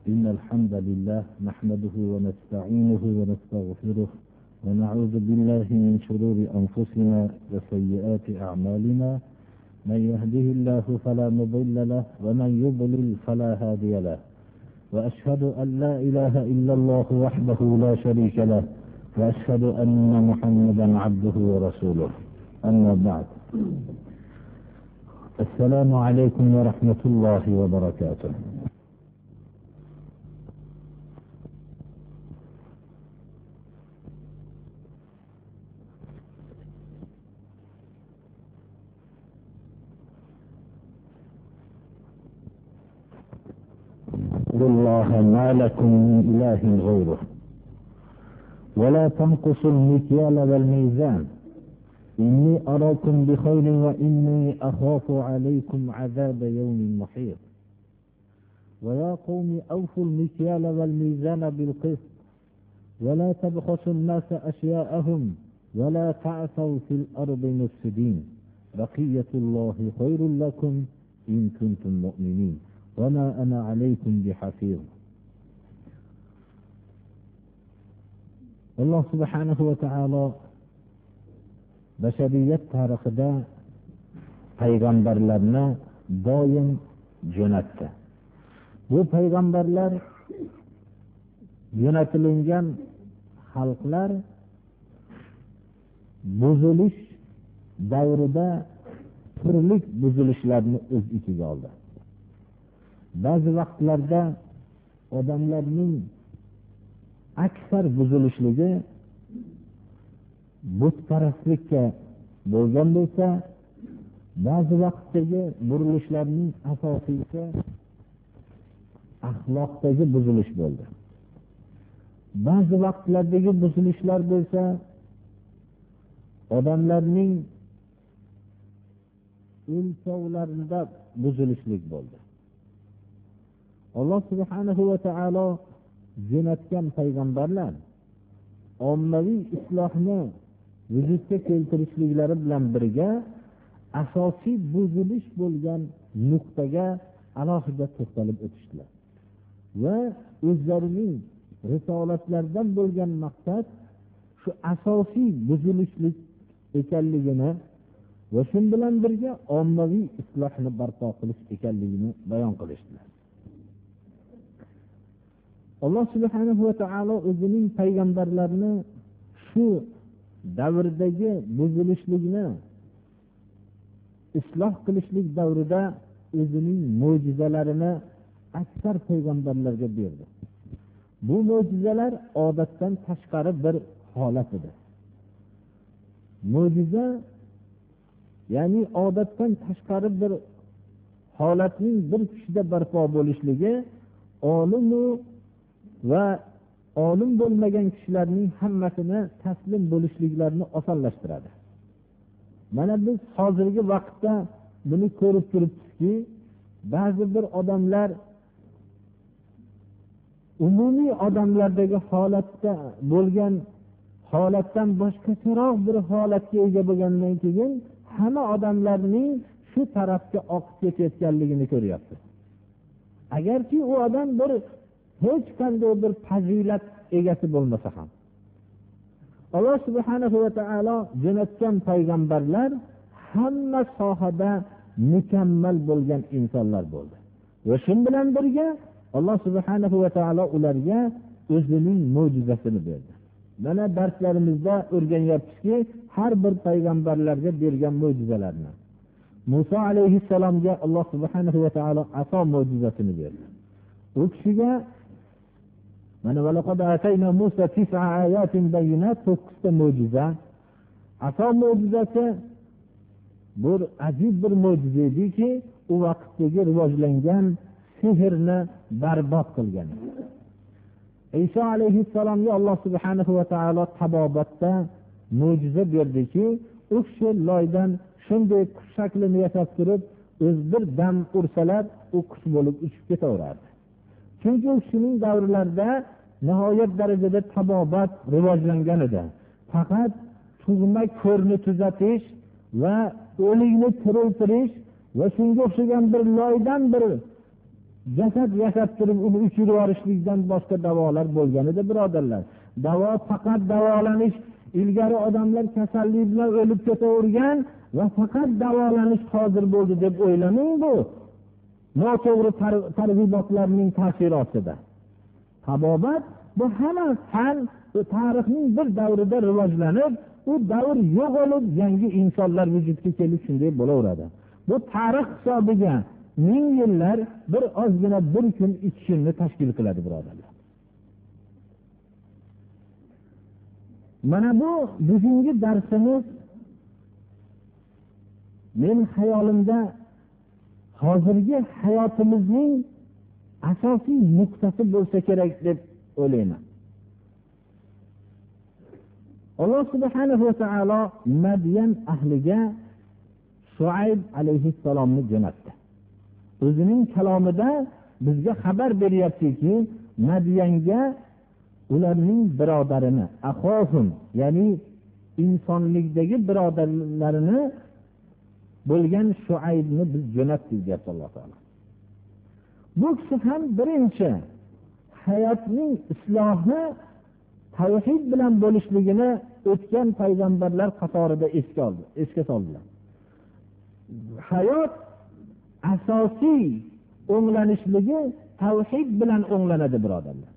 إن الحمد لله نحمده ونستعينه ونستغفره ونعوذ بالله من شرور أنفسنا وسيئات أعمالنا. من يهده الله فلا مضل له ومن يضلل فلا هادي له. وأشهد أن لا إله إلا الله وحده لا شريك له، وأشهد أن محمدا عبده ورسوله. أما بعد، السلام عليكم ورحمة الله وبركاته. الله ما لكم من إله غيره ولا تنقصوا المكيال والميزان إني أراكم بخير وإني أخاف عليكم عذاب يوم محيط. ويا قوم أوفوا المكيال والميزان بالقسط ولا تبخسوا الناس أشياءهم ولا تعثوا في الأرض مفسدين. بقية الله خير لكم إن كنتم مؤمنين وما أنا عليكم بحفيظ. alloh subhanahu va taolo bashariyat tarixida payg'ambarlarni doim jo'natdi. Bu payg'ambarlar jo'natilingan xalqlar buzilish davrida turli buzilishlarni o'z ichiga oldi. Ba'zi vaqtlarda odamlarning aksar buzilishligi butparastlikka bo'lgan bo'lsa, ba'zi vaqtdagi burilishlarning asosiysi axloqdagi buzilish bo'ldi. Ba'zi vaqtlardagi buzilishlar bo'lsa, odamlarning o'lchovlarida buzilishlik bo'ldi. Alloh subhanahu va taolo jo'natgan payg'ambarlar ommaviy islohni vujudga keltirishliklari bilan birga asosiy buzilish bo'lgan nuqtaga alohida to'xtalib o'tishdilar va o'zlarining risolatlaridan bo'lgan maqsad shu asosiy buzilishlik ekanligini va shu bilan birga ommaviy islohni barpo qilish ekanligini bayon qilishdilar. Alloh subhanahu va taolo o'zining payg'ambarlarini shu davrdagi buzilishlikni isloh qilishlik davrida o'zining mo'jizalarini aksar payg'ambarlarga berdi. Bu mo'jizalar odatdan tashqari bir holat edi. Mo'jiza ya'ni odatdan tashqari bir holatning bir kishida barpo bo'lishligi olimu va olim bo'lmagan kishilarning hammasini taslim bo'lishliklarini osonlashtiradi. Mana biz hozirgi vaqtda buni ko'rib turibmizki, ba'zi bir odamlar umumiy odamlardagi holatda bo'lgan holatdan boshqacharoq bir holatga ega bo'lgandan keyin hamma odamlarning shu tarafga oqib ketayotganligini ko'ryapmiz. Agarki u odam bir hech qanday bir fazilat egasi bo'lmasa ham, Alloh subhanahu va taolo jo'natgan payg'ambarlar hamma sohada mukammal bo'lgan insonlar bo'ldi. Va shu bilan birga Alloh subhanahu va taolo ularga o'zining mo'jizasini berdi. Mana darslarimizda o'rganyapmizki, har bir payg'ambarlarga bergan mo'jizalarni. Musa alayhissalomga Alloh subhanahu va taolo aso mo'jizasini berdi. U kishiga mana valaqad atayna Musa 9 ayatin bayinat, 9 ta mo'jiza. Aso mo'jizasi bir ajib bir mo'jiza ediki, u vaqtdagi rivojlangan sehrni barbod qilgan. Isa alayhissalomga Alloh subhanahu va taolo tabobatda mo'jiza berdiki, u kishi loydan shunday qush shaklini yasab turib, o'z bir dam ursalar, u qush bo'lib uchib ketaveradi. Chunki u kishining davrlarida nihoyat darajada tabobat rivojlangan edi. Faqat tug'ma ko'rni tuzatish va o'likni tiriltirish va shunga o'xshagan bir loydan bir jasad yasab turib uni uchirib yuborishlikdan boshqa davolar bo'lgan edi, birodarlar. Davo faqat davolanish, ilgari odamlar kasallik bilan o'lib ketavergan va faqat davolanish hozir bo'ldi deb o'ylamang. Bu noto'g'ri targ'ibotlarning ta'sirotida. Tabobat bu hamma fan tarixning bir davrida rivojlanib, u davr yo'qolib yangi insonlar vujudga kelib shunday bo'laveradi. Bu tarix hisobiga ming yillar bir ozgina bir kun 2 kunni tashkil qiladi, birodarlar. Mana bu bugungi darsimiz men xayolimda hozirgi hayotimizning asosiy nuqtasi bo'lsa kerak deb o'ylayman. Alloh subhanahu va taolo Madyan ahliga Shuayb alayhissalomni jo'natdi. O'zining kalomida bizga xabar beryaptiki, Madyanga ularning birodarini, axohum, ya'ni insonlikdagi birodarlarini bo'lgan Shuaybni biz jo'natdik deyapti Alloh taolo. Bu kishi ham birinchi hayotning islohi tavhid bilan bo'lishligini o'tgan payg'ambarlar qatorida esga soldilar. Hayot asosiy o'nglanishligi tavhid bilan o'nglanadi, birodarlar.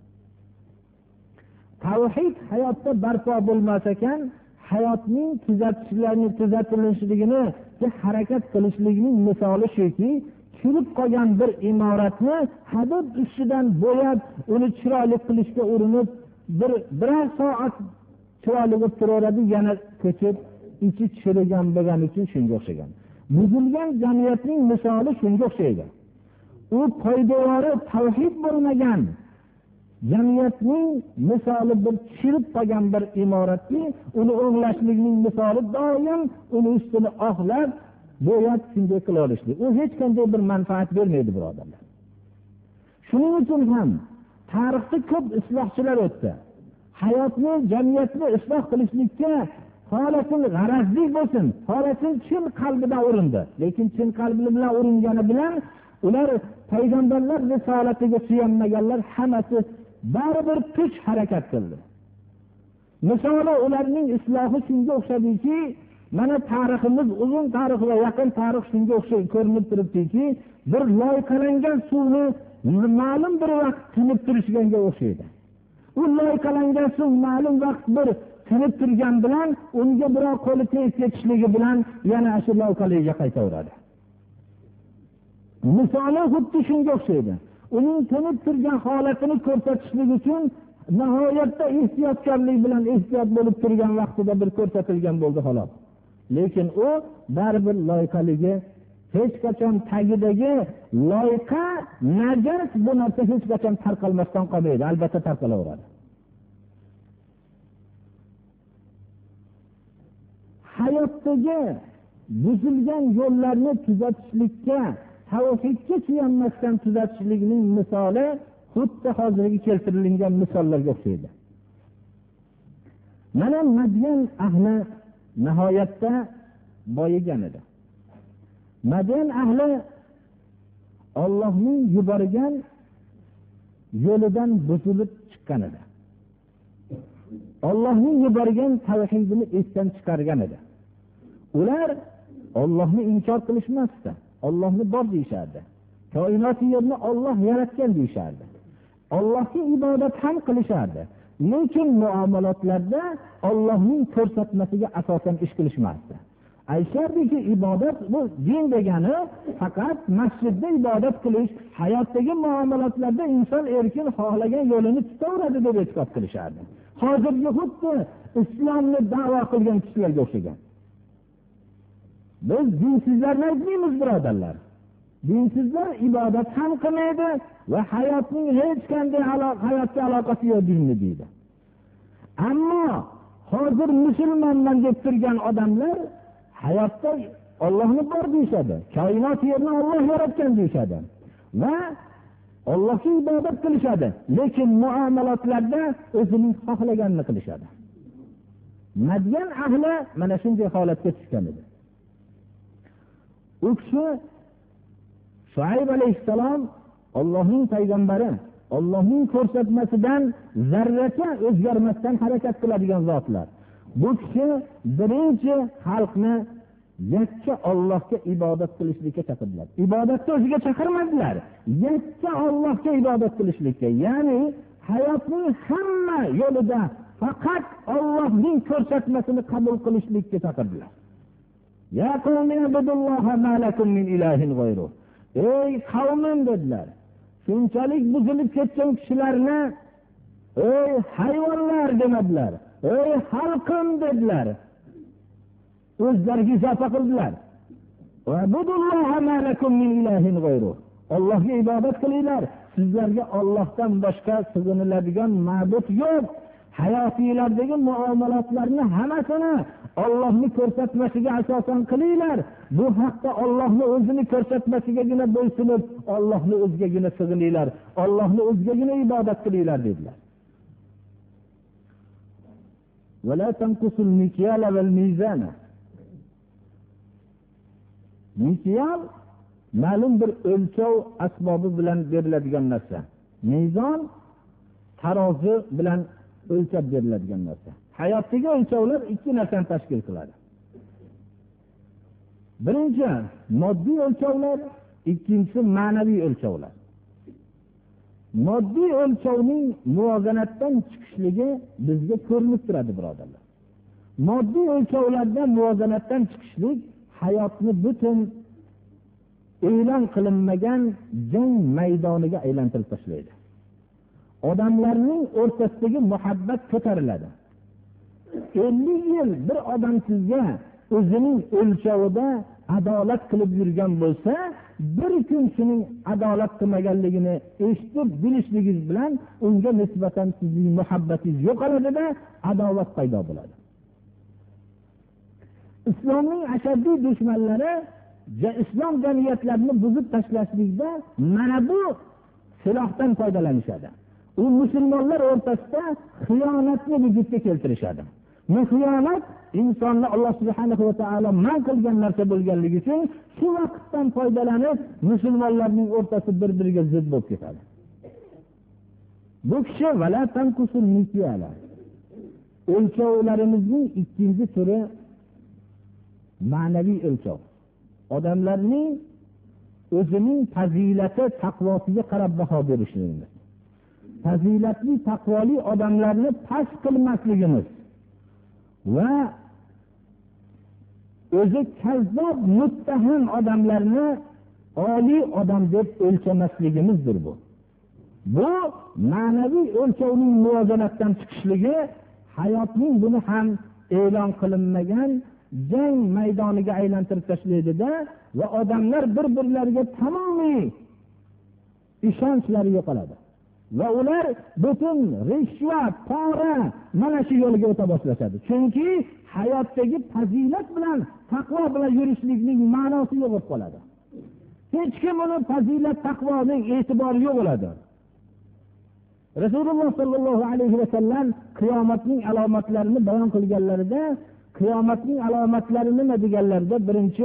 Tavhid hayotda barpo bo'lmas ekan, hayotning tuzatilishligini, harakat qilishligining misoli shuki, chirib qolgan bir imoratni hadeb ustidan bo'yab, uni chiroyli qilishga urinib, biror soat chiroyli bo'lib turaveradi, yana ko'chib, ichi chirigan bo'lgani uchun shunga o'xshagan. Buzilgan jamiyatning misoli shunga o'xshaydi. U poydevori tavhid bo'lmagan jamiyatning misoli bir chirib qolgan bir imoratni, uni o'nglashlikning misoli doim uni ustini oqlab, bo'yab shunday qila olishlik. U hech qanday bir manfaat bermaydi, birodarlar. Shuning uchun ham tarixda ko'p islohchilar o'tdi. Hayotni, jamiyatni isloh qilishlikka holatin g'arazli bo'lsin, holatin chin qalbidan urindi. Lekin chin qalbi bilan uringani bilan ular payg'ambarlar risolatiga suyanmaganlar hammasi baribir kuch harakat qildi. Misoli ularning islohi shunga o'xshadiki, mana tariximiz uzun tarix va yaqin tarix shunga o'xshab ko'rinib turibdiki, bir loyqalangan suvni ma'lum bir vaqt tinib turishganga o'xshaydi. U loyqalangan suv ma'lum vaqt bir tinib turgan bilan unga biroq qo'li tegib ketishligi bilan yana shu loyqaligiga qaytaveradi. Misoli xuddi shunga o'xshaydi. Uning tinib turgan holatini ko'rsatishlik uchun nihoyatda ehtiyotkorlik bilan ehtiyot bo'lib turgan vaqtida bir ko'rsatilgan bo'ldi xolos. Lekin u baribir loyqaligi hech qachon tagidagi loyqa najas bu narsa hech qachon tarqalmasdan qolmaydi, albatta tarqalaveradi. Hayotdagi buzilgan yo'llarni tuzatishlikka, tavhidga suyanmasdan tuzatishlikning misoli xuddi hozirgi keltirilgan misollarga o'xshaydi. Mana Madyan ahli nihoyatda boyigan edi. Madyan ahli Allohning yuborgan yo'lidan buzilib chiqqan edi. Allohning yuborgan tavhidini esdan chiqargan edi. Ular Allohni inkor qilishmasdi. Allohni bor deyishardi. Koinot yerni Alloh yaratgan deyishardi. Allohga ibodat ham qilishardi. Lekin muomalotlarda Allohning ko'rsatmasiga asosan ish qilishmasdi. Aytishardiki, ibodat bu din degani faqat masjidda ibodat qilish, hayotdagi muomalotlarda inson erkin xohlagan yo'lini tutaveradi deb e'tiqod qilishardi. Hozirgi xuddi islomni da'vo qilgan kishilarga o'xshagan. Biz dinsizlarni aytmaymiz, birodarlar. Dinsizlar ibodat ham qilmaydi va hayotning hech qanday hayotga aloqasi yo'q dinni deydi. Ammo hozir musulmonman deb turgan odamlar hayotda Allohni bor deyishadi. Koinot yerni Alloh yaratgan deyishadi. Va Allohga ibodat qilishadi. Lekin muomalotlarda o'zining xohlaganini qilishadi. Madyan ahli mana shunday holatga tushgan edi. U kishi Shuayb alayhissalom Allohning payg'ambari Allohning ko'rsatmasidan zarracha o'zgarmasdan harakat qiladigan zotlar. Bu kishi birinchi xalqni yakka Allohga ibodat qilishlikka chaqirdilar. Ibodatni o'ziga chaqirmadilar, yakka Allohga ibodat qilishlikka, ya'ni hayotning hamma yo'lida faqat Allohning ko'rsatmasini qabul qilishlikka chaqirdilar. Ya qavmi ibudulloha ma lakum min ilahin g'ayru. Ey qavmim dedilar. Shunchalik buzilib ketgan kishilarni ey hayvonlar demadilar. Ey xalqim dedilar. O'zlariga izofa qildilar. Va ibudulloha ma lakum min ilahin g'ayru. Allohga ibodat qilinglar. Sizlarga Allohdan boshqa sig'iniladigan ma'bud yo'q. Hayotinglardagi muomalatlarni hammasini Allohning ko'rsatmasiga asosan qilinglar. Bu haqda Allohning o'zini ko'rsatmasigagina bo'ysunib, Allohning o'zigagina sig'ininglar. Allohning o'zigagina ibodat qilinglar dedilar. Va la tanqusul mikyala val mizana. Mikyal ma'lum bir o'lchov asbobi bilan beriladigan narsa. Mizon tarozi bilan o'lchab beriladigan narsa. Hayotdagi o'lchovlar ikki narsani tashkil qiladi. Birinchi moddiy o'lchovlar, ikkinchisi ma'naviy o'lchovlar. Moddiy o'lchovning muvozanatdan chiqishligi bizga ko'rinib turadi, birodarlar. Moddiy o'lchovlarda muvozanatdan chiqishlik hayotni butun e'lon qilinmagan jang maydoniga aylantirib tashlaydi. Odamlarning o'rtasidagi muhabbat ko'tariladi. 50 yil bir odam sizga o'zining o'lchovida adolat qilib yurgan bo'lsa, bir kun shuning adolat qilmaganligini eshitib bilishligingiz bilan unga nisbatan sizning muhabbatingiz yo'qoladi-da, adovat paydo bo'ladi. Islomning ashaddiy dushmanlari islom jamiyatlarini buzib tashlashlikda mana bu silohdan foydalanishadi. U musulmonlar o'rtasida xiyonatni vujudga keltirishadi. Bu xiyonat insonni Alloh subhanahu va taolo man qilgan narsa bo'lganligi uchun shu vaqtdan foydalanib musulmonlarning o'rtasi bir-biriga zid bo'lib ketadi. Bu kishi vala tanqusul mikyala. O'lchovlarimizning ikkinchi turi ma'naviy o'lchov. Odamlarning o'zining fazilati, taqvosiga qarab baho berishligimiz. Fazilatli, taqvoli odamlarni past qilmasligimiz va o'zi kazzob, muttaham odamlarni oliy odam deb o'lchamasligimizdir bu. Bu ma'naviy o'lchovning muvozanatdan chiqishligi hayotning buni ham e'lon qilinmagan jang maydoniga aylantirib tashlaydi-da va odamlar bir-birlariga tamomiy ishonchlari yo'qoladi. Va ular butun rishvat, pora mana shu yo'lga o'ta boshlashadi. Chunki hayotdagi fazilat bilan, taqvo bilan yurishlikning ma'nosi yo'q bo'lib qoladi. Hech kim uni fazilat, taqvoning e'tibori yo'q bo'ladi. Rasululloh sollallohu alayhi va sallam qiyomatning alomatlarini bayon qilganlarida, qiyomatning alomatlari nima deganlarida, birinchi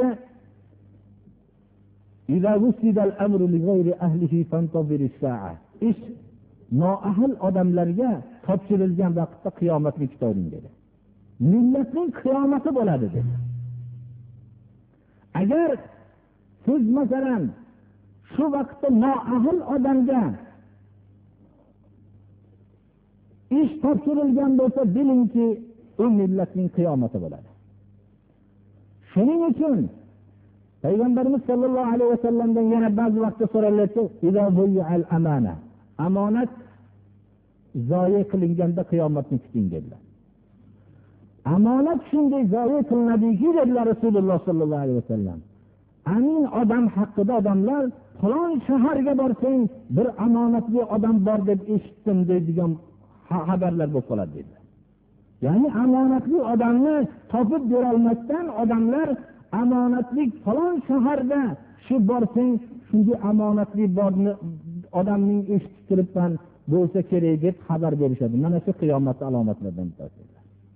idza wusidal amru li ghayri ahlihi fantazirish sa'a. Ish noahil odamlarga topshirilgan vaqtda qiyomatni kuting dedi. Millatning qiyomati bo'ladi dedi. Agar siz masalan shu vaqtda noahil odamga ish topshirilgan bo'lsa, bilingki, u millatning qiyomati bo'ladi. Shuning uchun Payg'ambarimiz sollallohu alayhi vasallamdan yana ba'zi vaqtda so'raladi, "Idza buyi'al amana." Amonat zoya qilinganda qiyomatni kuting dedilar. Amonat shunday zoya qilinadiki, dedilar Rasululloh sollallohu alayhi vasallam. Amin odam haqida odamlar falon shaharga borsang, bir amonatli odam bor deb eshitdim deydigan xabarlar bo'lib qoladi dedilar. Ya'ni amonatli odamni topib bera olmasdan odamlar amonatlik falon shaharda shu borsang, shunday amonatli borni odamning eshitib turibman bo'lsa kerak deb xabar berishadi. Mana shu qiyomat alomatlaridan biri.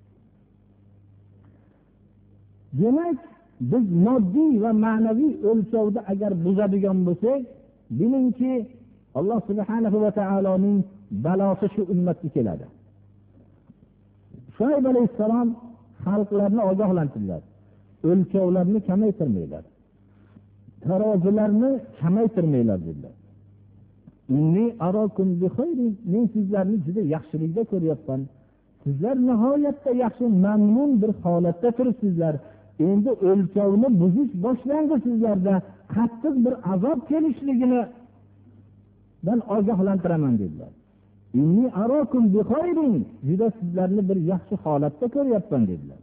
Demak, biz moddiy va ma'naviy o'lchovda agar buzadigan bo'lsak, bilingki, Alloh subhanahu va taoloning balosi shu ummatga keladi. Shuayb alayhissalom xalqlarni ogohlantirdilar. O'lchovlarni kamaytirmanglar. Tarozilarni kamaytirmanglar dedilar. Inni arakum bi khayrin, men sizlarni juda yaxshilikda ko'ryapman. Sizlar nihoyatda yaxshi, mamnun bir holatda turibsizlar. Endi o'lchovni buzish boshlandi sizlarda, qattiq bir azob kelishligini ben ogohlantiraman dedilar. Inni arakum bi khayrin, juda sizlarni bir yaxshi holatda ko'ryapman dedilar.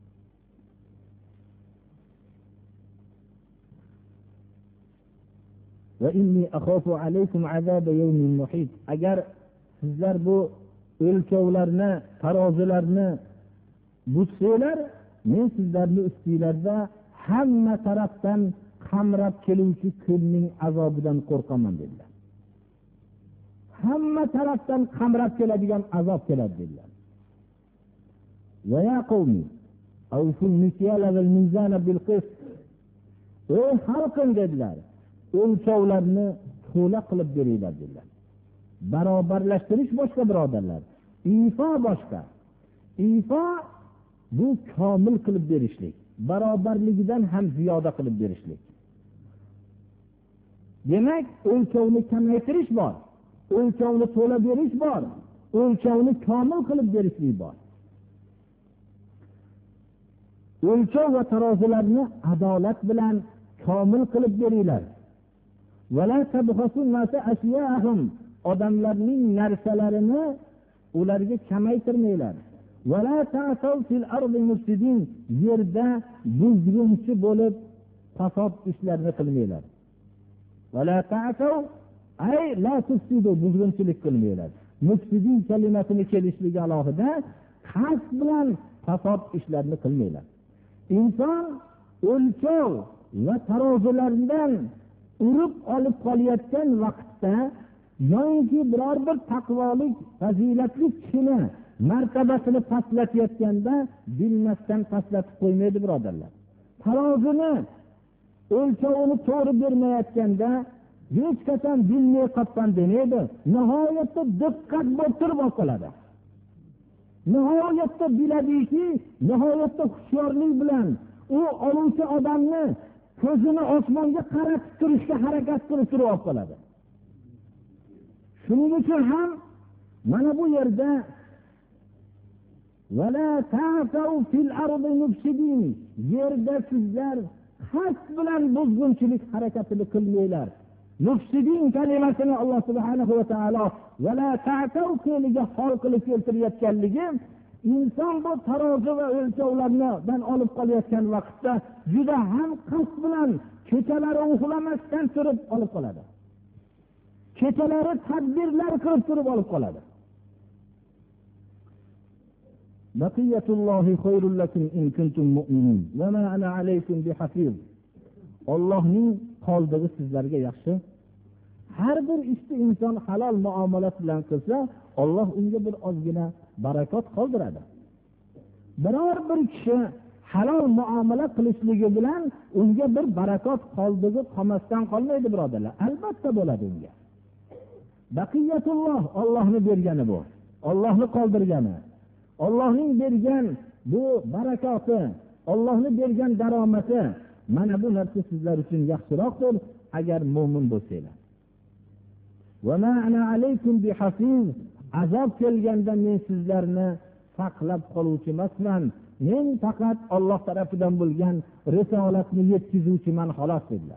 Va inni akhafu alaykum azab yawmin muhit. Agar sizlar bu o'lchovlarni, tarozilarni buzsanglar, men sizlarni ustinglarda hamma tarafdan qamrab keluvchi kunning azobidan qo'rqaman dedilar. Hamma tarafdan qamrab keladigan azob keladi dedilar. Va ya qawmi awful mikyala val mizana bil qist. Ey xalqim dedilar, o'lchovlarni to'la qilib beringlar dedilar. Barobarlashtirish boshqa birodarlar, ifo boshqa. Ifo bu komil qilib berishlik, barobarligidan ham ziyoda qilib berishlik. Demak, o'lchovni kamaytirish bor, o'lchovni to'la berish bor, o'lchovni komil qilib berishlik bor. O'lchov va tarozilarni adolat bilan komil qilib beringlar. Wala tabghasun nasa ashya'ahum, odamlarning narsalarini ularga kamaytirmanglar. Wala ta'taw fil ardi mufsidin, yerda buzg'unchi bo'lib fasod ishlarni qilmanglar. Wala ta'taw ay la tufsidu, buzg'unchilik qilmanglar. Mufsidin kalimasini kelishligi alohida, qasd bilan fasod ishlarni qilmanglar. Inson o'lchov va tarozilardan urib olib qolayotgan vaqtda yoki biror bir taqvolik, fazilatli kishini martabasini pastlatayotganda bilmasdan pastlatib qo'ymaydi birodarlar. Tarozini, o'lchovini to'g'ri bermayotganda hech qachon bilmay qolgan demaydi. Nihoyatda diqqat bo'lib turib qoladi. Nihoyatda biladiki, nihoyatda hushyorlik bilan u oluvchi odamni ko'zini osmonga qaratib turishga harakat qilib turib qoladi. Shuning uchun ham mana bu yerda wala ta'tau fil ardi mufsidin, yerda sizlar qasd bilan buzg'unchilik harakatini qilmanglar. Mufsidin kalimasini Alloh subhanahu va taolo wala ta'tau keliga hol qilib keltirayotganligi, inson bu tarozi va o'lchovlardan olib qolayotgan vaqtda juda ham qasd bilan kechalari uxlamasdan turib olib qoladi. Kechalari tadbirlar qilib turib olib qoladi. Baqiyatullohi khayrul lakum in kuntum mu'minin va ma ana alaykum bihafiz. Allohning qoldig'i sizlarga yaxshi. Har bir ishni inson halol muomalat bilan qilsa, Alloh unga bir ozgina barakot qoldiradi. Biror bir kishi halol muomala qilishligi bilan unga bir barakot qoldig'i qolmasdan qolmaydi birodarlar. Albatta bo'ladi unga. Baqiyatulloh, Allohning bergani bu. Allohning qoldirgani. Allohning bergan bu barakoti, Allohning bergan daromati, mana bu narsa sizlar uchun yaxshiroqdir agar mo'min bo'lsanglar. Va ma ana alaykum bihafiz, azob kelganda men sizlarni saqlab qoluvchi emasman. Men faqat Alloh tarafidan bo'lgan risolatni yetkazuvchiman xolos dedilar.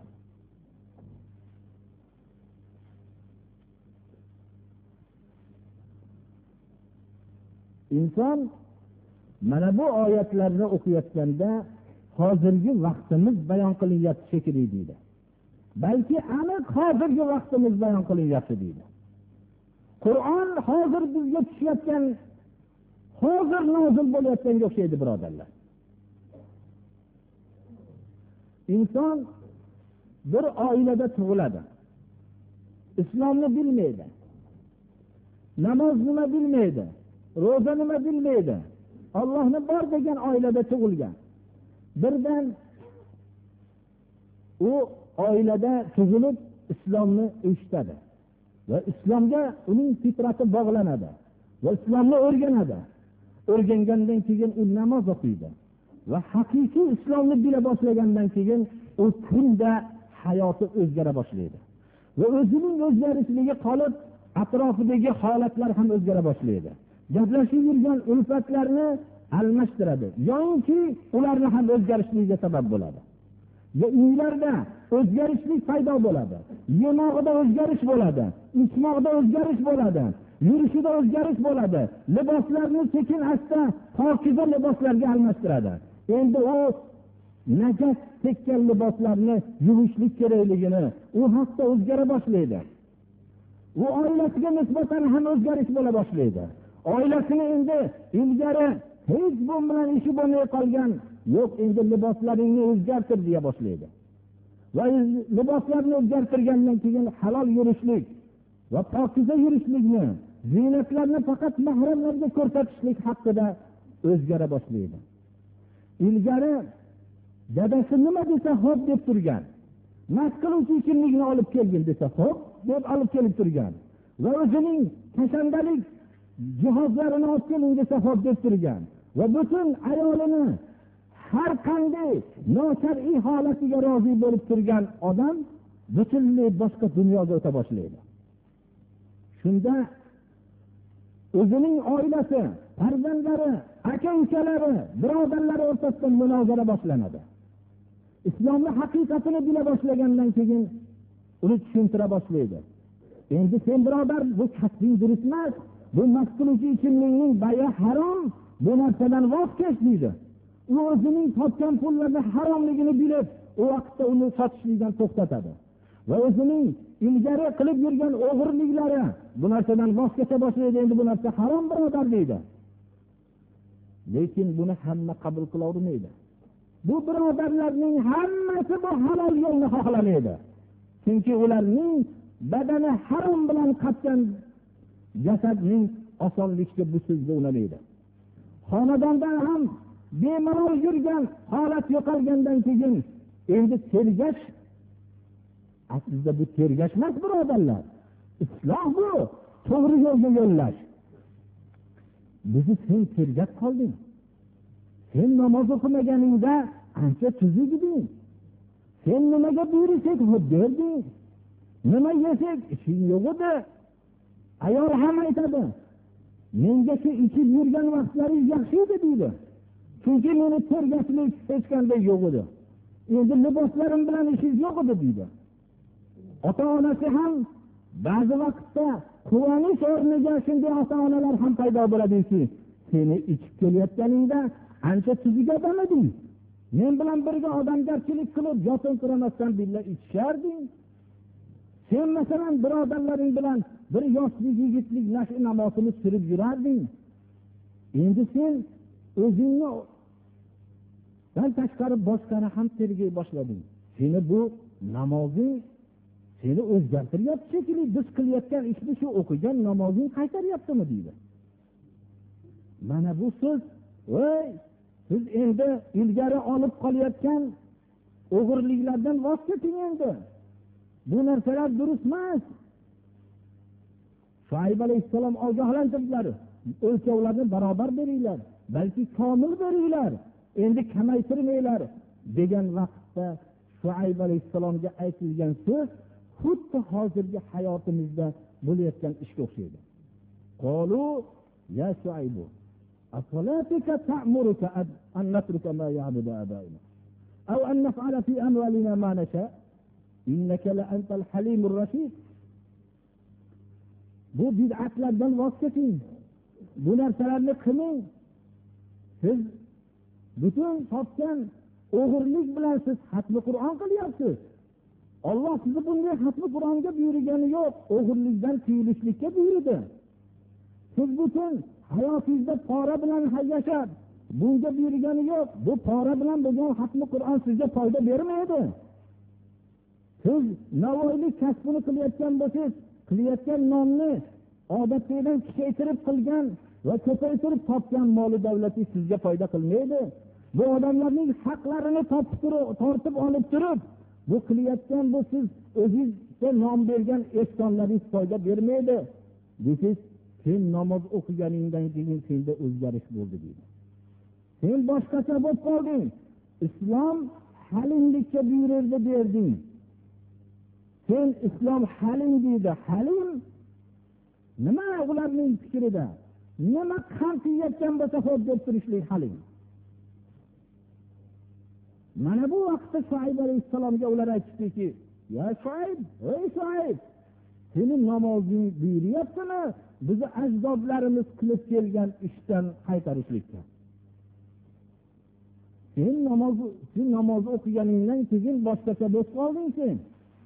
Inson mana bu oyatlarni o'qiyotganda hozirgi vaqtimiz bayon qilinyapti shekilli deydi. Balki aniq hozirgi vaqtimiz bayon qilinyapti deydi. Qur'on hozir bizga tushayotgan, hozir nozil bo'layotganga o'xshaydi birodarlar. Inson bir oilada tug'iladi. Islomni bilmaydi. Namoz nima bilmaydi. Ro'za nima bilmaydi. Allohni bor degan oilada tug'ilgan. Birdan u oilada tug'ilib islomni eshitadi. va islomga uning fitrati bog'lanadi va islomni o'rganadi. O'rgangandan keyin u namoz o'qiydi va haqiqiy islomni bila boshlagandan keyin u kunda hayoti o'zgara boshlaydi va o'zining o'zgarishligi qolib atrofidagi holatlar ham o'zgara boshlaydi. Gaplashib yurgan ulfatlarni almashtiradi yoki ularni ham o'zgarishligiga sabab bo'ladi. Uylarda o'zgarishlik paydo bo'ladi, yemog'ida o'zgarish bo'ladi, ichmoqda o'zgarish bo'ladi, yurishida o'zgarish bo'ladi, liboslarni sekin asta pokiza liboslarga almashtiradi. Endi u najas tekkan liboslarni yuvishlik kerakligini u hatto o'zgara boshlaydi. U oilasiga nisbatan ham o'zgarish bo'la boshlaydi. Oilasini endi ilgari hech bu bilan ishi bo'lmay qolgan, yo'q endi liboslaringni o'zgartir deya boshlaydi. Va liboslarni o'zgartirgandan keyin halol yurishlik va pokiza yurishlikni, ziynatlarni faqat mahramlarga ko'rsatishlik haqida o'zgara boshlaydi. Ilgari dadasi nima desa xo'p deb turgan, mast qiluvchi ichimlikni olib kelgin desa xo'p deb olib kelib turgan va o'zining kashandalik jihozlarini olib keling desa xo'p deb turgan va butun ayolini har qanday noshar'iy holatiga rozi bo'lib turgan odam butunlay boshqa dunyoga o'ta boshlaydi. Shunda o'zining oilasi, farzandlari, aka-ukalari, birodarlari o'rtasida munozara boshlanadi. Islomning haqiqatini bila boshlagandan keyin uni tushuntira boshlaydi. Endi sen birodar, bu kasbing durust emas, bu mast qiluvchi ichimlikning bayi harom, bu narsadan voz kech deydi. U o'zining topgan pullarni haromligini bilib, u vaqtda uni sotishlikdan to'xtatadi. Va o'zining ilgari qilib yurgan o'g'irliklari bu narsadan voz kecha boshlaydi. Endi bu narsa harom birodar deydi. Lekin buni hamma qabul qila olmaydi. Bu birodarlarning hammasi bu halol yo'lni xohlamaydi. Chunki ularning badani harom bilan qatgan jasadning osonlikka bu so'zga unamaydi. Xonadondan ham bemalol yurgan holat yo'qolgandan keyin endi tergash, aslida bu tergash emas birodarlar. Islom bu to'g'ri yo'lga yo'llash. Bizni sen tergab qolding. Sen namoz o'qimaganingda ancha tuzuk eding. Sen nimaga buyursak berding. Nima yesak ishing yo'q edi. Ayol ham aytadi, menga shu ichib yurgan vaqtlaringiz yaxshi edi deydi. Chunki meni tergashlik hech qanday yo'q edi. Endi liboslarim bilan ishingiz yo'q edi deydi. Ota-onasi ham ba'zi vaqtda quvonish o'rniga shunday ota-onalar ham paydo bo'ladiki, seni ichib kelayotganingda ancha tuzuk odam eding. Men bilan birga odamgarchilik qilib, yo'tin-qiramasdan billa ichisharding. Sen masalan birodarlaring bilan bir yoshlik, yigitlik nashi namosini surib yurarding. Endi sen o'zingni dan tashqari boshqani ham tergay boshlading. Seni bu namozing seni o'zgartiryapti shekilli, biz qilayotgan ishni shu o'qigan namozing qaytaryaptimi deydi. Mana bu so'z, voy, siz endi ilgari olib qolayotgan o'g'irliklardan voz keching endi. Bu narsalar durust emas. Shuayb alayhissalom ogohlantirdilar. O'lchovlarni barobar beringlar, balki komil beringlar. Endi kamaytirmanglar degan vaqtda Shuayb alayhissalomga aytilgan so'z xuddi hozirgi hayotimizda bo'layotgan ishga o'xshaydi. Qalu ya Shuayb asalatika ta'muruka an natruka ma ya'budu abaina aw an naf'ala fi amwalina ma nasha innaka la antal halimur rashid. Bu bid'atlardan voz keching. Bu narsalarni qilmang. Siz butun topgan o'g'irlik bilan siz xatmi Qur'on qilyapsiz. Alloh sizni bunday xatmi Qur'onga buyurgani yo'q, o'g'irlikdan tiyilishlikka buyurdi. Siz butun hayotingizda pora bilan yashab, bunga buyurgani yo'q. Bu pora bilan bo'lgan xatmi Qur'on sizga foyda bermaydi. Siz navoiylik kasbini qilayotgan bo'lsangiz, qilayotgan nonni odatdagidan kuchaytirib qilgan va ko'paytirib topgan moli davlati sizga foyda qilmaydi. Bu odamlarning haqlarini tortib olib turib, Bu qilayotgan bu siz o'zingizga nom bergan ehsonlaringiz foyda bermaydi. Deysiz, sen namoz o'qiganingdan keyin senda o'zgarish bo'ldi deydi. Sen boshqacha bo'lib qolding. Islom halimlikka buyurdi berding. Sen islom halim deydi. Halim nima ularning fikrida? Nima qanqiyatgan bo'lsa xo'p deb turishlik halim. Mana bu vaqtda Shuayb alayhissalomga ular aytishdiki, "Ya Shuayb, ey Shuayb, sening namozing buyuryaptimi? Bizni ajdodlarimiz qilib kelgan ishdan qaytarishlikka. Sen namoz o'qiganingdan keyin boshqacha bo'lib qolding sen.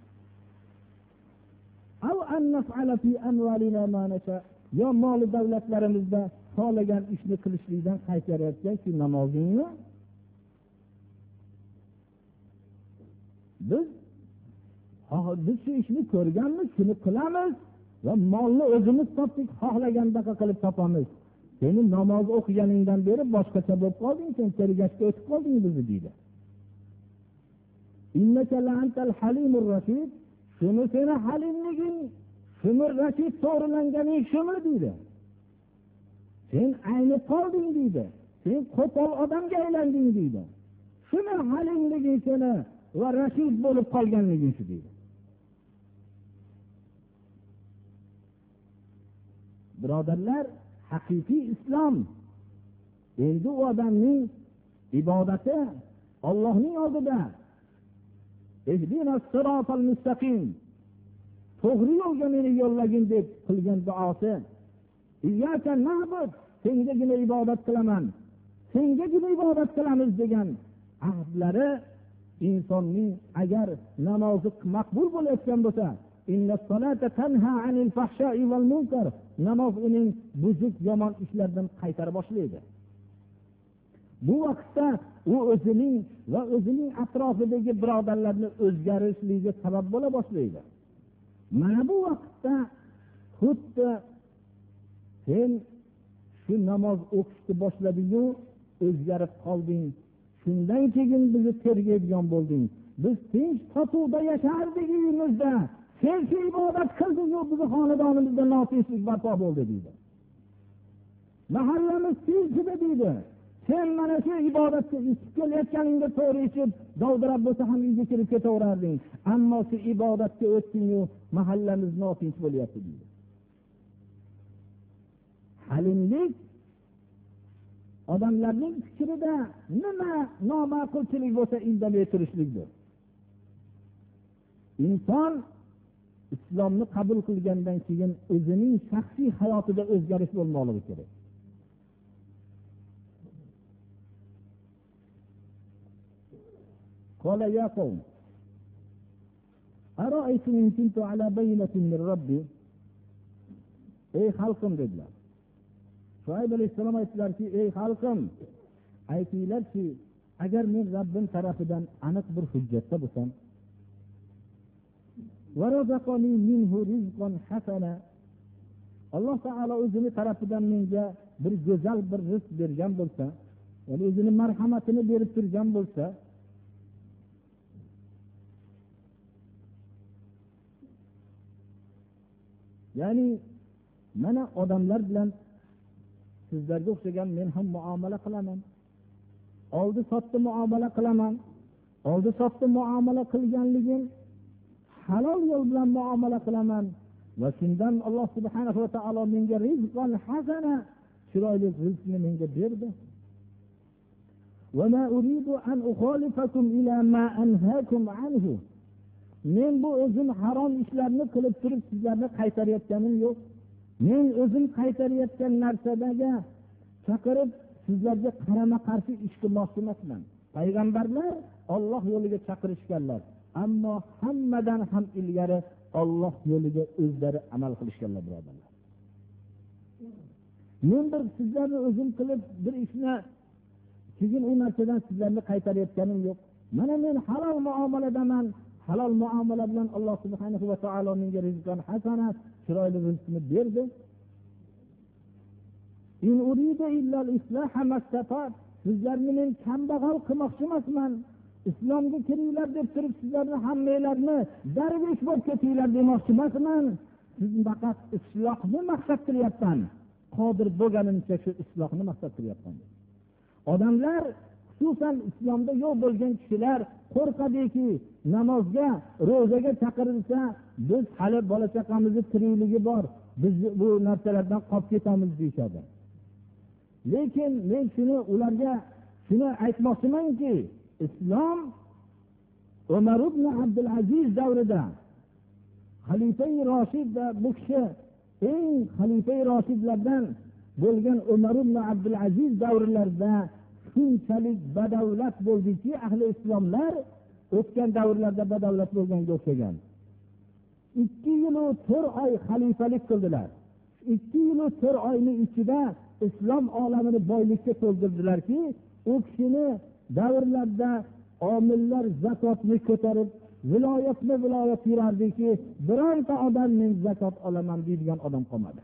Aw an naf'ala fi amwalina ma nasha." Yo mol davlatlarimizda xohlagan ishni qilishlikdan qaytarayotgan shu namozingni biz shu ishni ko'rganmiz, shuni qilamiz va molni o'zimiz topdik, xohlagandaqa qilib topamiz. Sening namoz o'qiganingdan beri boshqacha bo'lib qolding, sen tergashga o'tib qolding bizni deydi. Innaka la antal halimur rashid. Shuni seni halimliging, shuni rashid to'g'rilanganing shuni deydi. Sen aynib qolding deydi. Sen qo'pol odamga aylanding deydi. Shuni halimliging seni va rashid bo'lib qolganliging shu deydi. Birodarlar, haqiqiy islom endi u odamning ibodati Allohning oldida ihdinas siratal mustaqim, to'g'ri yo'lga meni yo'llagin deb qilgan duosi, iyyaka na'bud, sengagina ibodat qilaman, sengagina ibodat qilamiz degan ahdlari insonning agar namozi maqbul bo'layotgan bo'lsa, innas solata tanha anil fahsha'i val munkar, namoz uning buzuq yomon ishlardan qaytara boshlaydi. Bu vaqtda u o'zining va o'zining atrofidagi birodarlarni o'zgarishligiga sabab bo'la boshlaydi. Mana bu vaqtda xuddi sen shu namoz o'qishni boshlading-ku, o'zgarib qolding. Shundan keyin bizni tergaydigan bo'lding. Biz tinch totuvda yashardik uyimizda. Sen shu ibodat qilding-ku, bizni xonadonimizda notinchlik barpo bo'ldi deydi. Mahallamiz tinchida deydi. Sen mana shu ibodatga ichib kelayotganingda to'g'ri ichib, dovdirab bo'lsa ham uyga kirib ketaverarding. Ammo shu ibodatga o'tding-ku, mahallamiz notinch bo'lyapti deydi. Halimlik odamlarning fikrida nima noma'qulchilik bo'lsa indamay turishlikdir. Inson islomni qabul qilgandan keyin o'zining shaxsiy hayotida o'zgarish bo'lmoqligi kerak. قال يا قوم أرأيتم إن كنت على بينة من ربي. Ey xalqim dedilar. Shuayb alayhissalom aytdilarki, ey xalqim, aytinglarki, agar men Rabbim tarafidan aniq bir hujjatda bo'lsam, va razaqani minhu rizqan hasana, Alloh taolo o'zining tarafidan menga bir go'zal bir rizq bergan bo'lsa, ya'ni o'zining marhamatini berib turgan bo'lsa, ya'ni mana odamlar bilan sizlarga o'xshagan men ham muomala qilaman. Oldi sotdi muomala qilaman. Oldi sotdi muomala qilganligim halol yo'l bilan muomala qilaman va shundan Alloh subhanahu va taolo menga rizqon hasana, chiroyli rizqni menga berdi. Va ma uridu an ukhalifakum ila ma anhaakum anhu. Men bu o'zim harom ishlarni qilib turib sizlarni qaytarayotganim yo'q. Men o'zim qaytarayotgan narsadagi chaqirib sizlarga qarama-qarshi ish qilmoqchi emasman. Payg'ambarlar Alloh yo'liga chaqirishganlar, ammo hammadan ham ilgari Alloh yo'liga o'zlari amal qilishganlar birodarlar. Men bir sizlarni o'zim qilib bir ishni keyin u narsadan sizlarni qaytarayotganim yo'q. Mana men halol muomaladaman. Halol muomala bilan Alloh subhanahu va taolo menga rizqon hasana, chiroyli rizqni berdi. In urida illa al-islaha mastata'at. Sizlarni men kambag'al qilmoqchi emasman. islomga kiringlar deb turib sizlarni hammanglarni darvesh bo'lib ketinglar demoqchi emasman. Siz faqat islohni maqsad qilyapman. Qodir bo'lganimcha shu islohni maqsad qilyapman. Odamlar, xususan islomda yo'q bo'lgan kishilar qo'rqadiki, namozga, ro'zaga chaqirilsa, biz hali bola chaqamizning tirikligi bor, biz bu narsalardan qolib ketamiz deyshadi. Lekin men ularga shuni aytmoqchimanki, islom Umar ibn Abdul Aziz davrida xalifa-i Roshid bu kishi eng xalifa-i Roshidlardan bo'lgan Umar ibn Abdul Aziz davrlarida shunchalik badavlat bo'ldiki, ahli islomlar o'tgan davrlarda badavlat bo'lganga o'xshagan. 2 yil va 4 oy xalifalik qildilar. 2 yil va 4 oyning ichida islom olamini boylikka to'ldirdilarki, u kishini davrlarda omillar zakotni ko'tarib, viloyat yurardiki, bironta odam men zakot olaman deydigan odam qolmadi.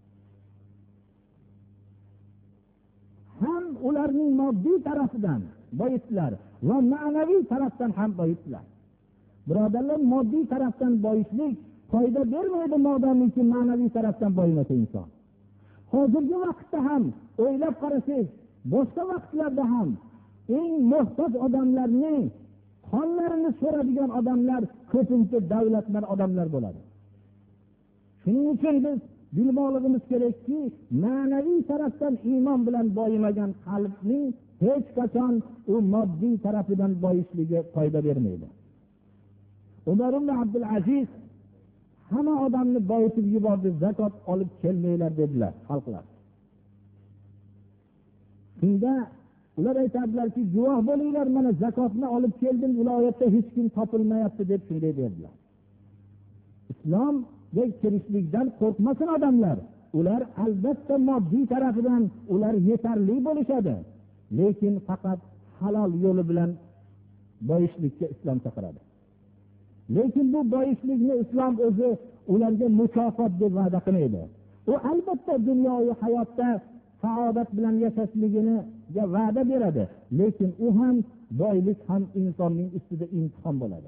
Ham ularning moddiy tarafidan boyitdilar va ma'naviy tarafdan ham boyitdilar. Birodarlar, moddiy tarafdan boyishlik foyda bermaydi, modomiki ma'naviy tarafdan boyimasa inson. Hozirgi vaqtda ham o'ylab qarasangiz, boshqa vaqtlarda ham eng muhtoj odamlarning xonlarini so'radigan odamlar ko'pincha davlatman odamlar bo'ladi. Shuning uchun biz bilmoqligimiz kerakki, ma'naviy tarafdan iymon bilan boyimagan qalbning hech qachon u moddiy tarafidan boyishligi foyda bermaydi. Umar ibn Abdul Aziz hamma odamni boyitib yubordi, zakot olib kelmanglar dedilar xalqlar. Shunda ular aytadilarki, guvoh bo'linglar, mana zakotni olib keldim, viloyatda hech kim topilmayapti deb shunday dedilar. Islomga kirishlikdan qo'rqmasin odamlar. Ular albatta moddiy tarafidan ular yetarli bo'lishadi, lekin faqat halol yo'li bilan boyishlikka islom chaqiradi. Lekin bu boyishlikni islom o'zi ularga mukofot deb va'da qilmaydi. U albatta dunyoviy hayotda saodat bilan yashashligini va'da beradi, lekin u ham boylik ham insonning ustida imtihon bo'ladi.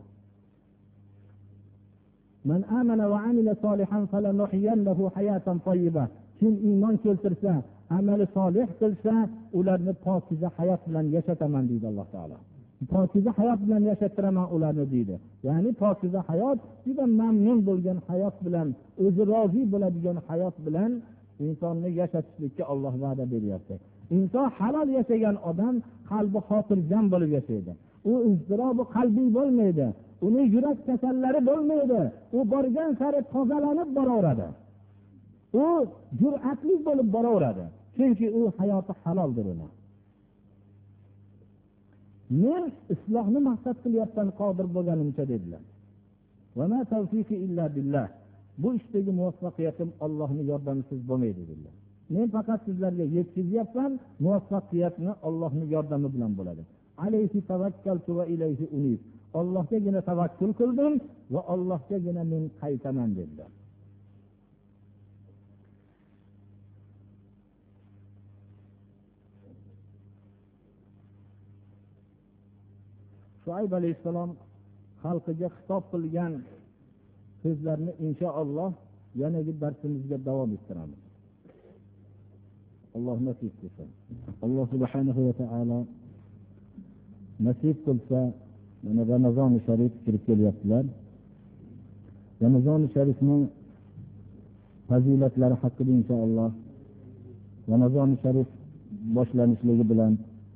Man amana va amila solihan falanuhyiyannahu hayatan tayyiba. Kim iymon keltirsa, amali solih qilsa, ularni pokiza hayot bilan yashataman deydi Alloh taolo. Pokiza hayot bilan yashattiraman ularni deydi. Ya'ni pokiza hayot, juda mamnun bo'lgan hayot bilan, o'zi rozi bo'ladigan hayot bilan insonni yashatishlikka Alloh va'da beryapti. Inson halol yashagan odam qalbi xotirjam bo'lib yashaydi. U iztirobi qalbiy bo'lmaydi. Uni yurak kasallari bo'lmaydi. U borgan sari tozalanib boraveradi. U jur'atli bo'lib boraveradi. Chunki u hayoti haloldir uni. Men islohni maqsad qilyapman, qodir bo'lganimcha dedilar. Va ma tawfiqi illa billah. Bu ishdagi muvaffaqiyatim Allohning yordamisiz bo'lmaydi dedilar. Men faqat sizlarga yetkazyapman, muvaffaqiyatni Allohning yordami bilan bo'ladi. Alayhi tavakkaltu va ilayhi unib. Allohgagina tavakkul qildim va Allohgagina men qaytaman dedilar. Shuayb alayhissalom xalqiga xitob qilgan so'zlarni inshaalloh yanagi darsimizga davom ettiramiz. Alloh nasib qilsa. Alloh subhanahu va taolo nasib qilsa, mana Ramazon-i Sharif kirib kelyaptilar. Ramazon-i Sharifning fazilatlari haqida inshaalloh Ramazon-i Sharif boshlanishligi bilan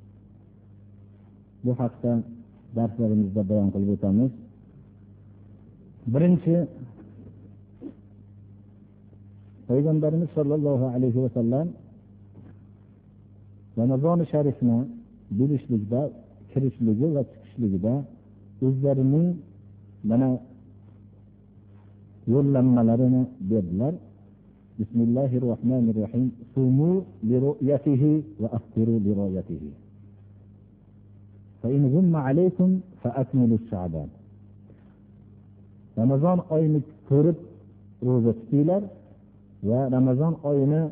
bu haqda darslarimizda bayon qilib o'tamiz. Birinchi, Payg'ambarimiz sollallohu alayhi va sallam Ramazon-i Sharifni bilishlikda, kirishligi va chiqishligida o'zlarining mana yo'llanmalarini berdilar. Bismillahirrohmanirrohim. Sumu li ru'yatihi va aftiru li ru'yatihi. Fa in ghumma alaykum fa akmilu ash-sha'ban. Ramazon oyini ko'rib ro'za tutinglar va Ramazon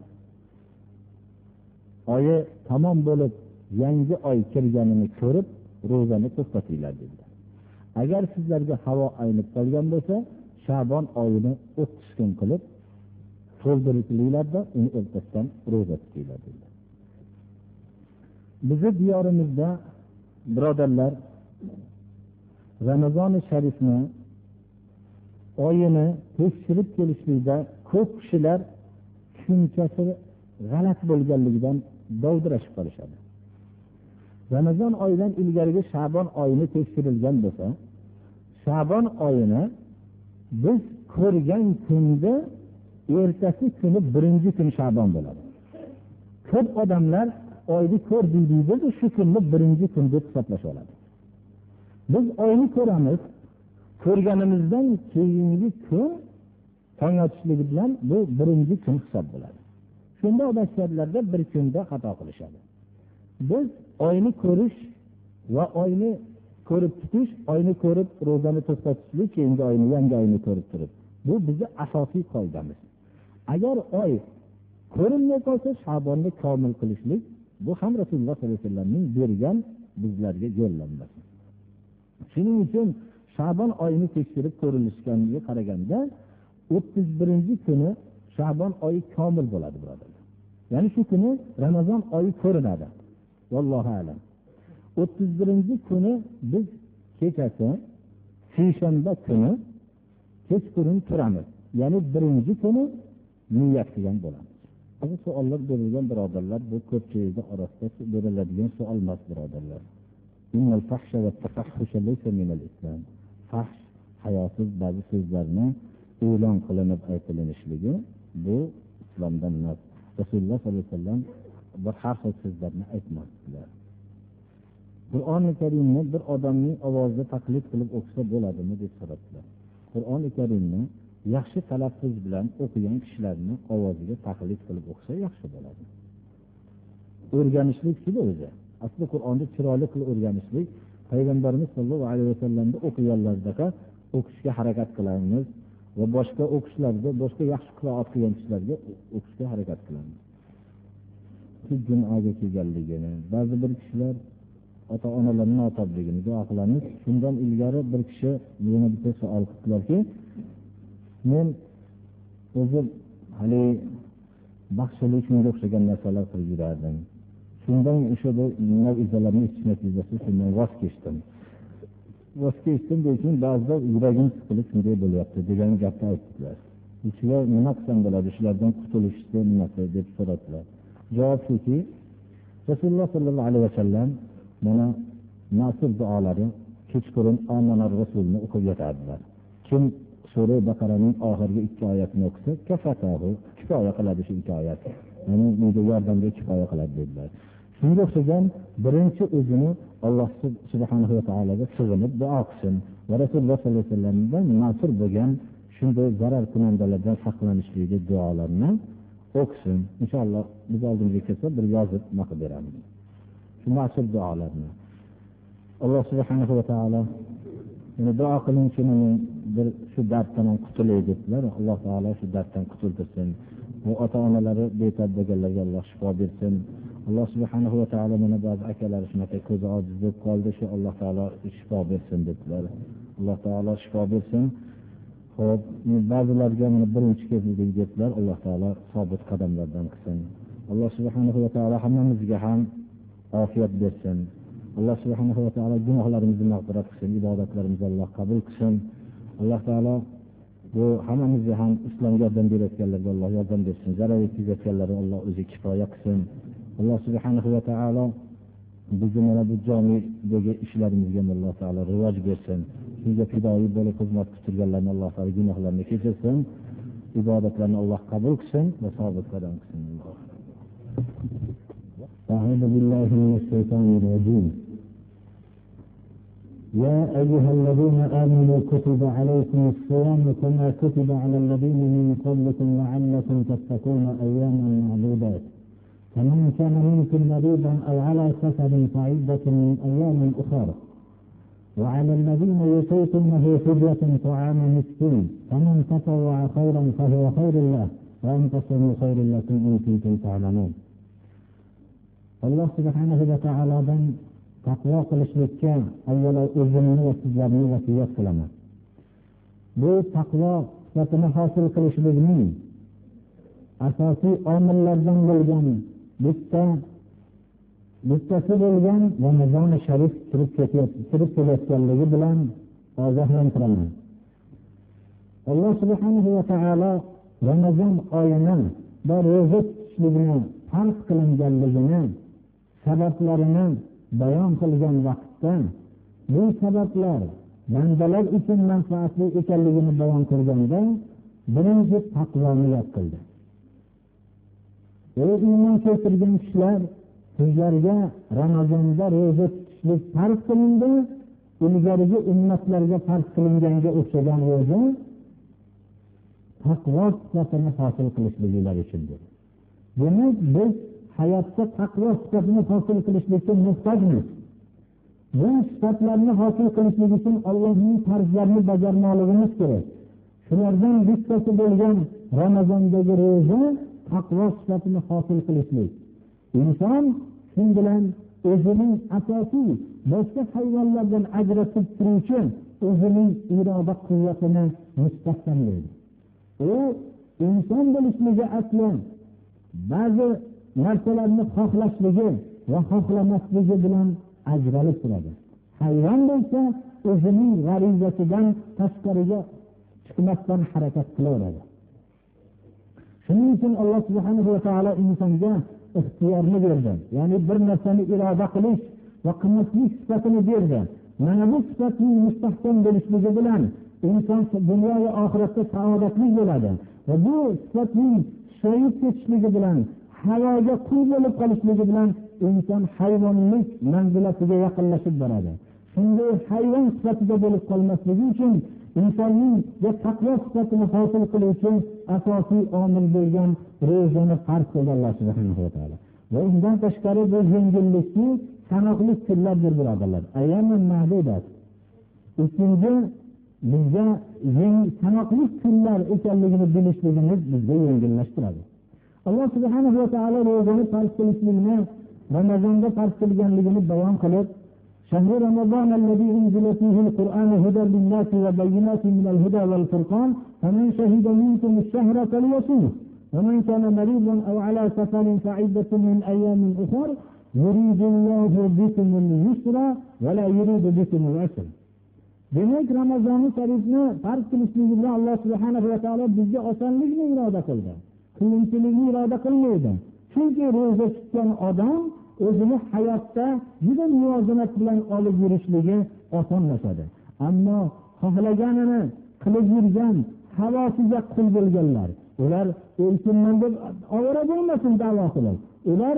oyi tamom bo'lib yangi oy kirganini ko'rib ro'zani to'xtatinglar dedilar. Agar sizlarga havo aynib qolgan bo'lsa, Sha'bon oyini 30 kun qilib to'ldirishinglarda uni ertasidan ro'za tutinglar dedilar. Bizi diyorimizda birodarlar Ramazoni sharifni oyini tekshirib kelishlikda ko'p kishilar tushunchasi g'alati bo'lganligidan dovdirashib qolishadi. Ramazon oyidan ilgarigi Sha'bon oyini tekshirilgan bo'lsa, Sha'bon oyini biz ko'rgan kunda ertasi kuni birinchi kun Sha'bon bo'ladi. Ko'p odamlar oyni ko'rdik deydi, shu kunni birinchi kun deb hisoblashib oladi. Biz oyni ko'ramiz, ko'rganimizdan keyingi kun tong otishligi bilan bu birinchi kun hisob bo'ladi. Shunda odamlarda bir kunda xato qilishadi. Biz oyni ko'rish va oyni ko'rib tutish, oyni ko'rib ro'zani to'xtatishlik, keyingi oyni, yangi oyni ko'rib turib. Bu bizning asosiy qoidamiz. Agar oy ko'rinmay qolsa, Sha'bonni komil qilishlik bu ham Rasululloh sollallohu alayhi vasallamning bergan bizlarga yo'llanmasi. Shuning uchun Sha'bon oyini tekshirib ko'rilishganiga qaraganda 31-kuni Sha'bon oyi komil bo'ladi, birodarlar. Ya'ni shu kuni Ramazon oyi ko'rinadi. Vallohu a'lam. 31-kuni biz kechasi seshanba kuni kechqurun turamiz. Ya'ni birinchi kuni niyat qilgan bo'lamiz. Bu savollar berilgan birodarlar, bu ko'pchilikning orasida beriladigan savol emas, birodarlar. Innal fahsha va tafahhusha laysa min al-islam. Fahsh, hayosiz ba'zi so'zlarni e'lon qilinib aytilishligi bu islomdan emas. Rasululloh sollallohu alayhi vasallam bir har xil so'zlarni aytmasdilar. Qur'oni Karimni bir odamning ovozida taqlid qilib o'qisa bo'ladimi deb so'radilar. Qur'oni Karimni yaxshi talaffuz bilan o'qigan kishilarning ovoziga taqlid qilib o'qisa yaxshi bo'ladi. O'rganishlik shu o'zi. Asli Qur'onni chiroyli qilib o'rganishlik, payg'ambarimiz sollallohu alayhi vasallamda o'qiganlardagi o'qishga harakat qilamiz va boshqa o'qishlarda, boshqa yaxshi qiroat qilgan kishilarga o'qishga harakat qilamiz. Jum'aga kelganligini, ba'zi bir kishilar ota-onalarning notobligini duo qilamiz. Shundan ilgari bir kishi yana bitta savol qildilarki, men o'zim hali baxshilik shunga o'xshagan narsalar qilib yurardim. Shundan o'sha navizalarni eshitish natijasida shundan voz kechdim. Voz kechdim lekin ba'zida yuragim siqilib shunday bo'lyapti degan gapni aytdilar. Ichlar nima qilsam bo'ladi, shulardan qutulishni nimasi deb so'radilar. Javob shuki, Rasululloh sollallohu alayhi vasallam mana nasib duolari kechqurun onalar rasulni o'qib yotardilar. Kim Sura Baqaraning oxirgi 2 oyatini o'qisa, kafatahu, kifoya qiladi shu 2 oyat. Ya'ni menga yordamga kifoya qiladi dedilar. Shunga o'xshagan birinchi o'zini Alloh subhanahu va taologa sig'inib duo qilsin va Rasululloh sollallohu alayhi vasallamdan nasib bo'lgan shunday zarar kunandalardan saqlanishlikda duolarni o'qisin. Inshaalloh biz oldimizga kelsa bir yozib maqib beramiz. Shu nasib duolarni Alloh subhanahu va taolo duo qilinchi bir shu darddan qutulay dedilar. Alloh taolo shu darddan qutultirsin. Bu ota-onalari betob bo'lganlarga Alloh shifo bersin. Alloh subhanahu va taolo mana ba'zi akalar shunaqa ko'zi ojiz bo'lib qoldi, shu Alloh taolo shifo bersin dedilar. Alloh taolo shifo bersin. Xo'p, ba'zilarga mana birinchi kezlik dedilar. Alloh taolo sobit qadamlardan qilsin. Alloh subhanahu va taolo hammamizga ham ofiyat bersin. Alloh subhanahu va taolo gunohlarimizni mag'firat qilsin, ibodatlarimizni Alloh qabul qilsin. Alloh taolo bu hammamizga ham islomga yordam berayotganlarga Alloh yordam bersin. Zarar yetkazayotganlarga Alloh o'zi kifoya qilsin. Alloh subhanahu va taolo bizni mana bu jomidagi ishlarimizga Alloh taolo rivoj bersin. Sizga fidoyi bo'lib xizmat qilganlarni Alloh taolo gunohlarini kechirsin. Ibodatlarni Alloh qabul qilsin va sobit qadam qilsin. أعوذ بالله من الشيطان الرجيم. يا أيها الذين آمنوا كتب عليكم الصيام كما كتب على الذين من قبلكم لعلكم تتقون أياما معدودات. فمن كان منكم مريضا أو على سفر فعدة من أيام أخرى. وعلى الذين يطيقونه فدية طعام مسكين فمن تطوع خيرا فهو خير له وأن تصوموا خير لكم إن كنتم تعلمون. Alloh subhanahu va taolodan taqvo qilishlikka avvalo o'zimni va sizlarni vasiyat qilaman. Bu taqvo sifatini hosil qilishlikning asosiy omillaridan bo'lgan bittasi bo'lgan Ramazon sharif kirib kelayotganligi bilan ogohlantiraman. Alloh subhanahu va taolo Ramazon oyini va ro'za tutishlikni farz qilinganligini sabablarini bayon qilgan vaqtda bu sabablar bandalar uchun manfaatli ekanligini bayon qilganda birinchi taqvoni yod qildi. Iymon keltirgan kishilar, sizlarga Ramazonda ro'za tutishlik farz qilindi, ilgarigi ummatlarga farz qilinganga o'xshagan ro'za taqvo sifatini hosil qilishligilar uchundir. Demak, biz hayotda taqvo sifatini hosil qilishlikka muhtojmiz. Bu sifatlarni hosil qilishlik uchun Allohning farzlarini bajarmoqligimiz kerak. Shulardan bittasi bo'lgan Ramazondagi ro'za taqvo sifatini hosil qilishlik. Inson shun bilan o'zining asosiy boshqa hayvonlardan ajratib turuvchi o'zining iroda quvvatini mustahkamlaydi. U inson bo'lishligi aslan ba'zi narsalarni xohlashligi va xohlamasligi bilan ajralib turadi. Hayvon bo'lsa o'zining g'arizasidan tashqariga chiqmasdan harakat qilaveradi. Shuning uchun Alloh subhanahu va taolo insonga ixtiyorni berdi. Ya'ni bir narsani iroda qilish va qilmaslik sifatini berdi. Mana bu sifatning mustahkam bo'lishligi bilan inson dunyo va oxiratda saodatli bo'ladi. Va bu sifatning shoyib ketishligi bilan, havoga qul bo'lib qolishligi bilan inson hayvonlik manzilasiga yaqinlashib boradi. Shunday hayvon sifatida bo'lib qolmasligi uchun insonning taqvo sifatini hosil qiluvchi asosiy omil bo'lgan ro'zani farz qildi Alloh subhanahu va taolo. Va undan tashqari bu yengillikni sanoqli kunlardir, birodarlar. Ayyamun ma'dudat. Ikkinchi, bizga sanoqli kunlar ekanligini bilishligimiz bizga yengillashtiradi. Alloh subhanahu va taolo ro'zani farz qilishlikni Ramazonda farz qilganligini bayon qilib, شهر رمضان الذي أنزل فيه القرآن هدى للناس وبينات من الهدى والفرقان فمن شهد منكم الشهر فليصومه ومن كان مريضا أو على سفر فعدة من أيام أخر يريد الله بكم اليسر ولا يريد بكم العسر. Demek Ramazon sharifni farz qilishligi bilan Alloh subhanahu va taolo bizga osonlikni iroda qildi. Qiyinchilikni iroda qilmaydi. Chunki ro'za tutgan odam o'zini hayotda juda muvozanat bilan olib yurishligi osonlashadi. Ammo xohlaganini qilib yurgan, havosiga qul bo'lganlar, ular erkinman deb ovora bo'lmasin da'vo qilib, ular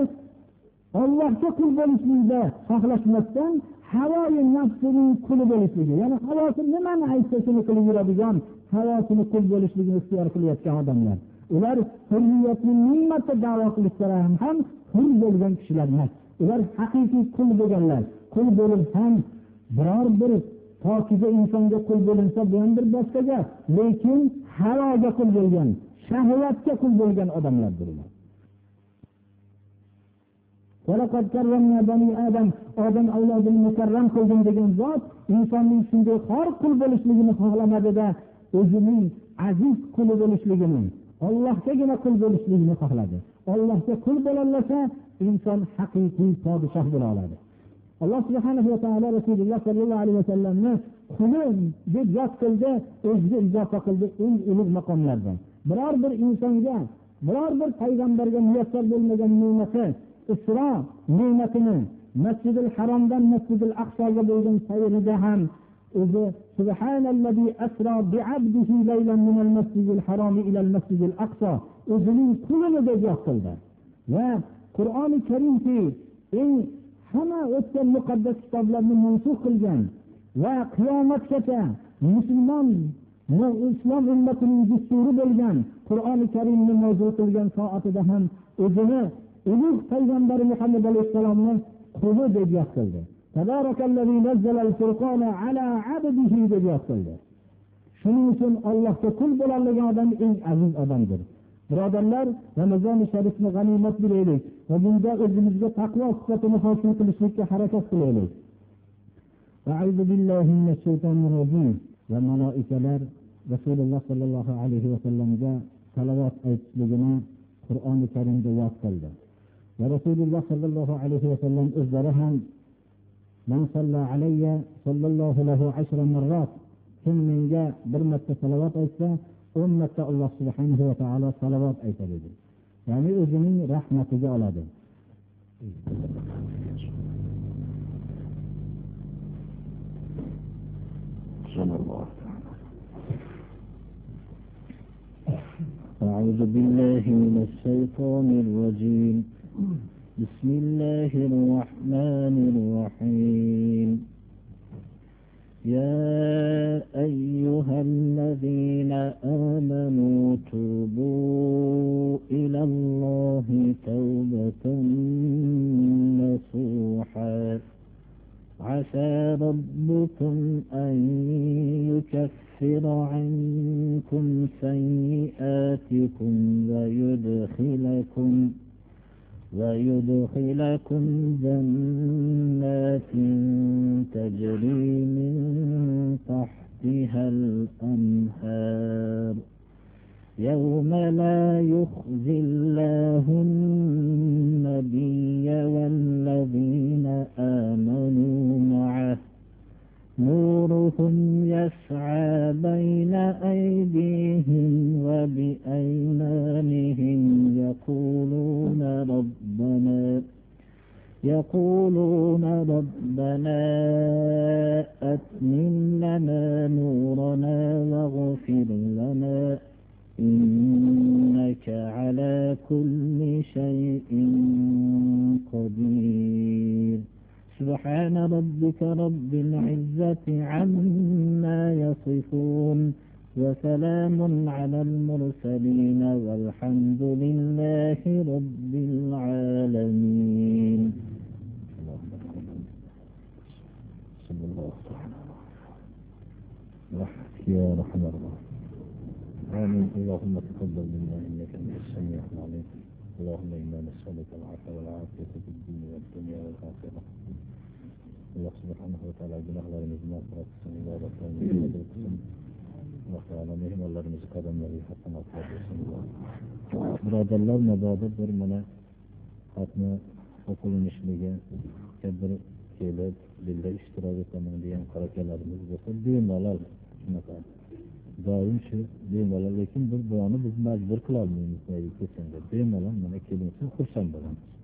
Allohga qul bo'lishlikda xohlashmasdan havoyi nafsining quli bo'lishligi, ya'ni havosi nimani aytsa shuni qilib yuradigan, havosini qul bo'lishligini ixtiyor qilayotgan odamlar. Ular hurriyatning ne'matini da'vo qilishlar ham qul bo'lgan kishilar emas. Ular haqiqiy qul bo'lganlar. Qul bo'lib ham biror bir pokiza insonga qul bo'linsa bu ham bir boshqa gap. Lekin havoga qul bo'lgan, shahvatga qul bo'lgan odamlardir ular. Walaqad karramna bani Adam, odam avlodini mukarram qildim degan zot insonning shunday xor qul bo'lishligini xohlamadida, o'zining aziz qul bo'lishligini, Allohgagina qul bo'lishligini xohladi. Allohga qul bo'lolsa, inson haqiqiy podshoh bo'la oladi. Alloh subhanahu va taolo Rasululloh sallallohu alayhi vasallamni quli deb yod qildi, o'ziga izofa qildi eng ulug' maqomlardan. Biror bir insonga, biror bir payg'ambarga muyassar bo'lmagan ne'mati, Isro ne'matini Masjidil Haromdan Masjidil Aqsoga bo'lgan sayrida ham o'zi subhanallazi asra bi'abdihi laylan minal masjidil harom ila al-masjidil aqso o'zining qulini deb yod qildi. Va Qur'oni Karimki eng hamma o'tgan muqaddas kitoblarni mansux qilgan va qiyomatgacha musulmon islom ummatining dasturi bo'lgan Qur'oni Karimni mavzu qilgan soatida ham o'zini ulug' payg'ambar Muhammad alayhisalomni quli deb yod qildi. Tabarakallazi nazzalal furqona ala abdihi deb yod qildi. Shuning uchun Allohga qul bo'ladigan odam eng aziz odamdir. Birodarlar, Ramazon sharifni g'animat bilaylik va bunda o'zimizga taqvo sifatini hosil qilishga harakat qilaylik. A'udhu billahi minash shaytonir rojim. Va malaikalar Rasululloh sallallohu alayhi va sallamga salovat aytishligini Qur'oni Karimda yod qildi. Va Rasululloh sallallohu alayhi va sallam o'zlari ham "Man salla alayya sallallohu lahu 10 marrat" kim menga bir marta salovat aytsa, 10 marta Alloh subhanahu va taolo salovat aytadi. Ya'ni o'zining rahmatiga oladi. أعوذ بالله من الشيطان الرجيم. بسم الله الرحمن الرحيم. يا أيها الذين آمنوا توبوا إلى الله توبة نصوحا عسى ربكم أن يكفر عنكم سيئاتكم ويدخلكم جنات تجري من تحتها الأنهار يوم لا يخزي الله النبي والذين آمنوا معه نورهم يسعى بين أيديهم وبأيمانهم يقولون ربنا أتمم لنا نورنا واغفر لنا إنك على كل شيء قدير. سبحان ربك رب العزة عما يصفون وسلام على المرسلين والحمد لله رب العالمين. صلى الله رحمتك يا رحمة الله. آمين. اللهم تقبل منا إنك أنت السميع العليم. اللهم إنا نسألك العفو والعافية في الدين والدنيا والآخرة. Allah subhanahu wa ta'ala günahlarımızı mağfiret etsin, ibadetlerimizi kabul etsin. Allah Teala mehmallarımızı kademleri hakkına atlatılsın. Birodarlar, nabodat bir mana xatni o'qilishligi bir kelib dilda ishtirok etaman degan qarakalarimiz bo'lsa bemalol shunaqa doim shu bemalol, lekin bir buni biz majbur qilolmaymiz. Bemalol mana kelinsin, xursand bo'lamiz.